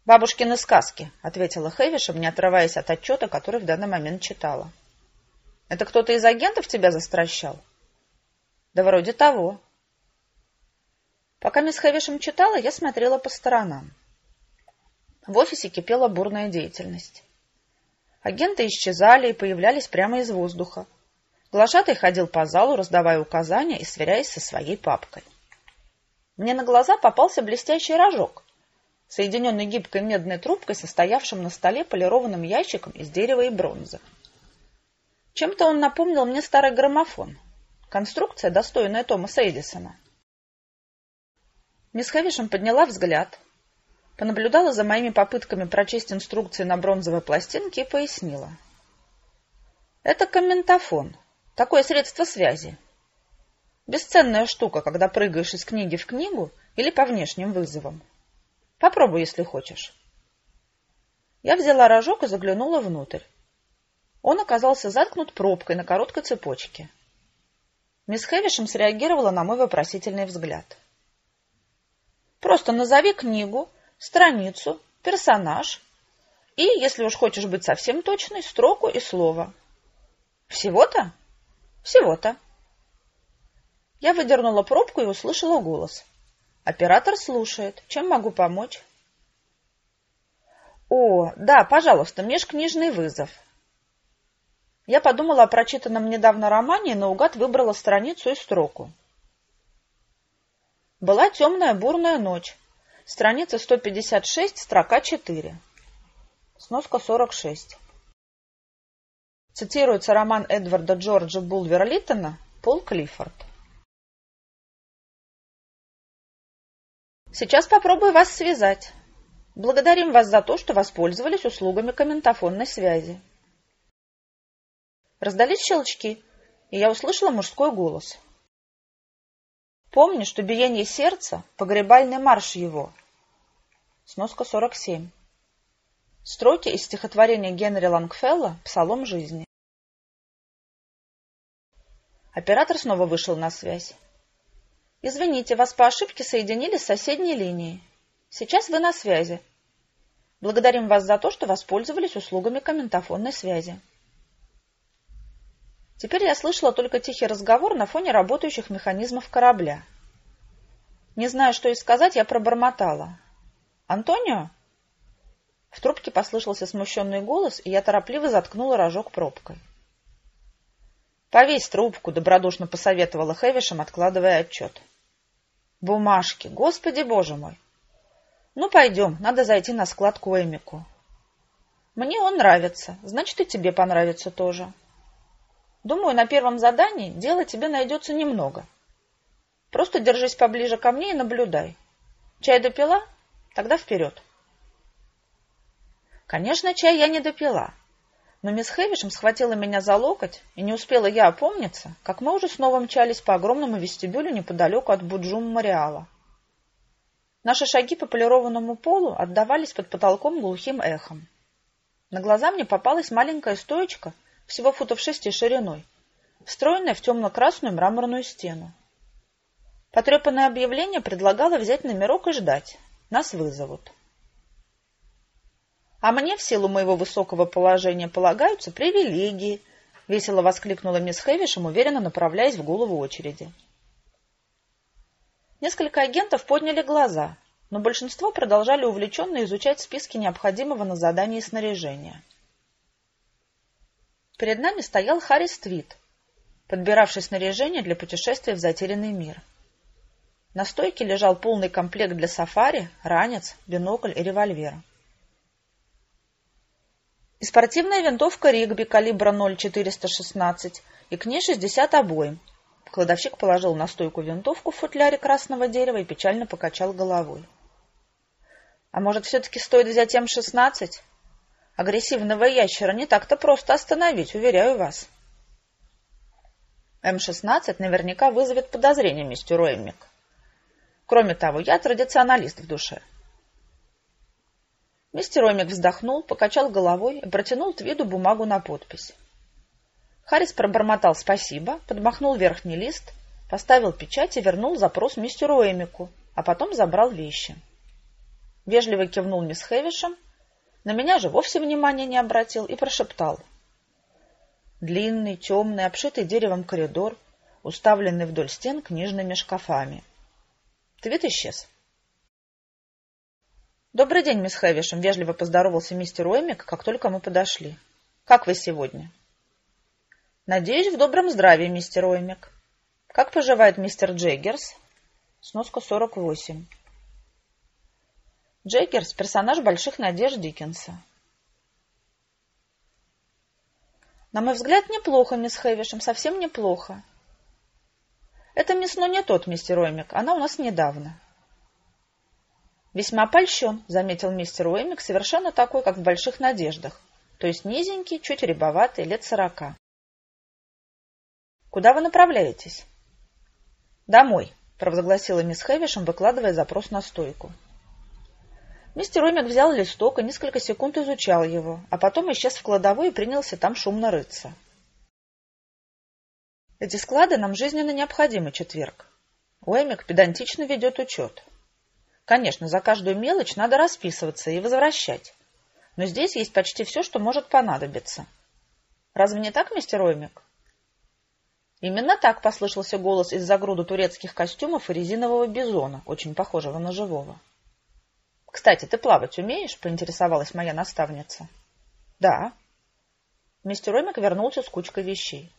«Бабушкины сказки», — ответила Хэвишем, не отрываясь от отчета, который в данный момент читала. «Это кто-то из агентов тебя застращал?» «Да вроде того». Пока мисс Хэвишем читала, я смотрела по сторонам. В офисе кипела бурная деятельность. Агенты исчезали и появлялись прямо из воздуха. Глашатай ходил по залу, раздавая указания и сверяясь со своей папкой. Мне на глаза попался блестящий рожок, соединенный гибкой медной трубкой, состоявшим на столе полированным ящиком из дерева и бронзы. Чем-то он напомнил мне старый граммофон. Конструкция, достойная Томаса Эдисона. Мисс Хэвишем подняла взгляд, понаблюдала за моими попытками прочесть инструкции на бронзовой пластинке и пояснила. Это комментофон, такое средство связи. Бесценная штука, когда прыгаешь из книги в книгу или по внешним вызовам. Попробуй, если хочешь. Я взяла рожок и заглянула внутрь. Он оказался заткнут пробкой на короткой цепочке. Мисс Хэвишем среагировала на мой вопросительный взгляд. Просто назови книгу, страницу, персонаж и, если уж хочешь быть совсем точной, строку и слово. Всего-то? Всего-то. Я выдернула пробку и услышала голос. Оператор слушает. Чем могу помочь? О, да, пожалуйста, межкнижный вызов. Я подумала о прочитанном недавно романе и наугад выбрала страницу и строку. Была темная бурная ночь. Страница 156, строка 4. Сноска 46. Цитируется роман Эдварда Джорджа Булвер-Литтона «Пол Клиффорд». Сейчас попробую вас связать. Благодарим вас за то, что воспользовались услугами комментофонной связи. Раздались щелчки, и я услышала мужской голос. Помни, что биение сердца — погребальный марш его. Сноска 47. Строки из стихотворения Генри Лонгфелла «Псалом жизни». Оператор снова вышел на связь. Извините, вас по ошибке соединили с соседней линией. Сейчас вы на связи. Благодарим вас за то, что воспользовались услугами комментофонной связи. Теперь я слышала только тихий разговор на фоне работающих механизмов корабля. Не зная, что и сказать, я пробормотала. «Антонио?» В трубке послышался смущенный голос, и я торопливо заткнула рожок пробкой. «Повесь трубку», — добродушно посоветовала Хэвишем, откладывая отчет. «Бумажки! Господи, боже мой! Ну, пойдем, надо зайти на склад к Уэймику. Мне он нравится, значит, и тебе понравится тоже. Думаю, на первом задании дела тебе найдется немного. Просто держись поближе ко мне и наблюдай. Чай допила? Тогда вперед». Конечно, чай я не допила, но мисс Хэвишем схватила меня за локоть, и не успела я опомниться, как мы уже снова мчались по огромному вестибюлю неподалеку от Буджум-Мариала. Наши шаги по полированному полу отдавались под потолком глухим эхом. На глаза мне попалась маленькая стоечка, всего футов 6 шириной, встроенная в темно-красную мраморную стену. Потрепанное объявление предлагало взять номерок и ждать. Нас вызовут. «А мне в силу моего высокого положения полагаются привилегии», — весело воскликнула мисс Хэвишем, уверенно направляясь в голову очереди. Несколько агентов подняли глаза, но большинство продолжали увлеченно изучать списки необходимого на задании снаряжения. Перед нами стоял Харрис Твит, подбиравший снаряжение для путешествия в затерянный мир. На стойке лежал полный комплект для сафари, ранец, бинокль и револьвер. И спортивная винтовка Ригби калибра 0,416 и к ней 60 обоим. Кладовщик положил на стойку винтовку в футляре красного дерева и печально покачал головой. А может, все-таки стоит взять М-16? Агрессивного ящера не так-то просто остановить, уверяю вас. М-16 наверняка вызовет подозрение, мистер Уэймик. Кроме того, я традиционалист в душе. Мистер Уэймик вздохнул, покачал головой и протянул Твиду бумагу на подпись. Харрис пробормотал «спасибо», подмахнул верхний лист, поставил печать и вернул запрос мистеру Уэймику, а потом забрал вещи. Вежливо кивнул мисс Хэвишем, на меня же вовсе внимания не обратил и прошептал. Длинный, темный, обшитый деревом коридор, уставленный вдоль стен книжными шкафами. Твит исчез. «Добрый день, мисс Хэвишем», — вежливо поздоровался мистер Уэмик, как только мы подошли. «Как вы сегодня?» «Надеюсь, в добром здравии, мистер Уэмик. Как поживает мистер Джеггерс?» Сноска 48. Джеггерс — персонаж «Больших надежд» Диккенса. «На мой взгляд, неплохо, мисс Хэвишем, совсем неплохо. Это мисс Но не тот, мистер Уэмик, она у нас недавно». «Весьма польщен», — заметил мистер Уэмик, совершенно такой, как в «Больших надеждах», то есть низенький, чуть рябоватый, лет 40. «Куда вы направляетесь?» «Домой», — провозгласила мисс Хэвишем, выкладывая запрос на стойку. Мистер Уэмик взял листок и несколько секунд изучал его, а потом исчез в кладовой и принялся там шумно рыться. «Эти склады нам жизненно необходимы, четверг. Уэмик педантично ведет учет. Конечно, за каждую мелочь надо расписываться и возвращать. Но здесь есть почти все, что может понадобиться. Разве не так, мистер Уэмик?» «Именно так», — послышался голос из-за груды турецких костюмов и резинового бизона, очень похожего на живого. «Кстати, ты плавать умеешь?» — поинтересовалась моя наставница. «Да». Мистер Уэмик вернулся с кучкой вещей.